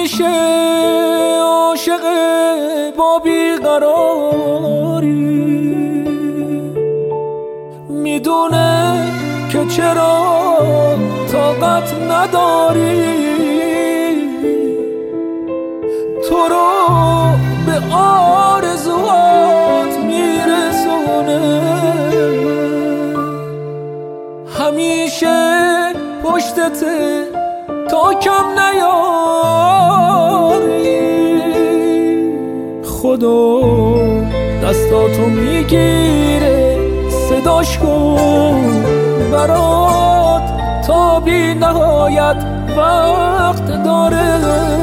همیشه عاشق با بیقراری، میدونه که چرا طاقت نداری، تو رو به آرزوات میرسونه، همیشه پشتته تا کم نیاری، خدا دستاتو میگیره صداش کن برات تا بی نهایت وقت داره،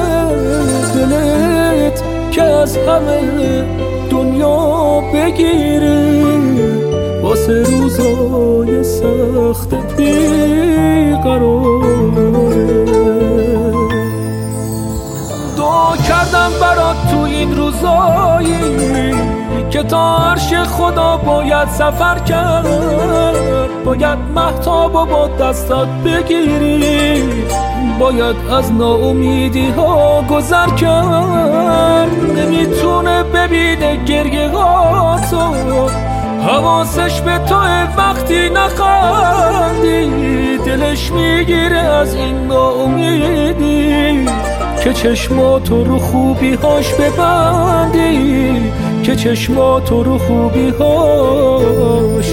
دلت که از همه دنیا بگیره واسه روزای سخت بیقراره. دعا کردم برات تو این روزایی که تا عرش خدا باید سفر کرد، باید مهتابو با دستات بگیری، باید از ناامیدی ها گذر کرد، نمیتونه ببینه گریه ها تو، حواسش به تو وقتی نخندی، دلش میگیره از این ناامیدی که چشماتو رو خوبی هاش ببندی، که چشماتو رو خوبی هاش